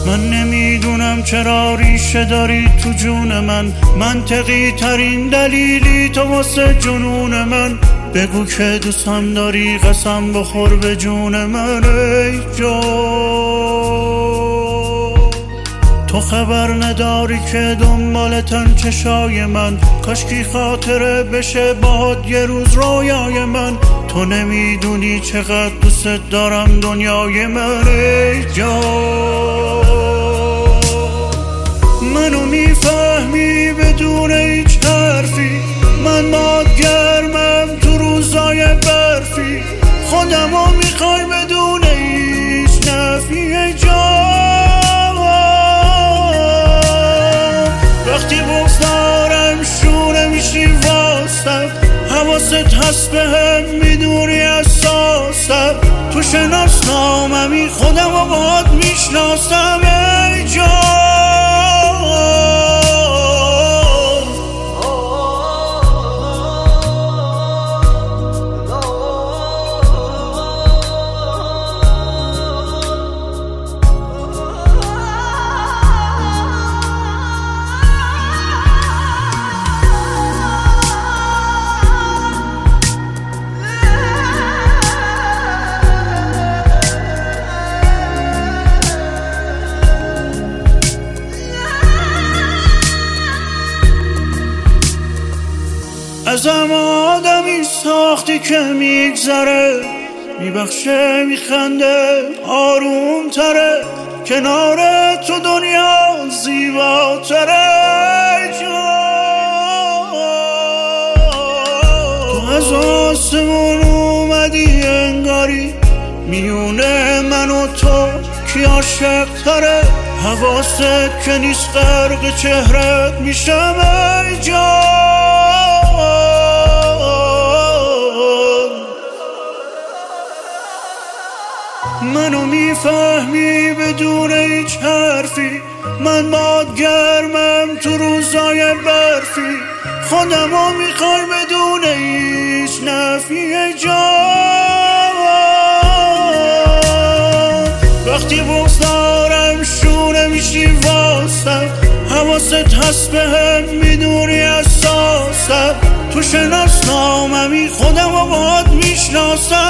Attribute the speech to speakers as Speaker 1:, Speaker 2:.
Speaker 1: من نمیدونم چرا ریشه داری تو جون من، منطقی ترین دلیلی تو واسه جنون من. بگو که دوستم داری، قسم بخور به جون من ای جان. تو خبر نداری که دنبالتن چشای من، کاشکی خاطره بشه باهات یه روز رویای من. تو نمیدونی چقدر دوست دارم دنیای من ای جان. منو میفهمی بدون هیچ حرفی، من باد گرمم تو روزای برفی، خودمو میخوای بدون هیچ نفی ای جان. وقتی بگذارم شونه میشی واسم، حواست هست به هم میدونی اساسم، تو شناسناممی خودم و باید میشناسم ای جان. ازم آدمی ساختی که میگذره، میبخشه میخنده آروم تره، کنار تو دنیا زیباتره جان. تو از آسمون اومدی انگاری، میونه من و تو کی عاشق تره، حواست که نیست غرق چهرت میشم ای جان. منو میفهمی بدون هیچ حرفی، من باد گرمم تو روزای برفی، خودمو میخوای بدون هیچ نفی ای جان. وقتی بگذارم شونه میشی واسم، حواست هست به هم میدونی اساسم، تو شناسناممی خودمو باید میشناسم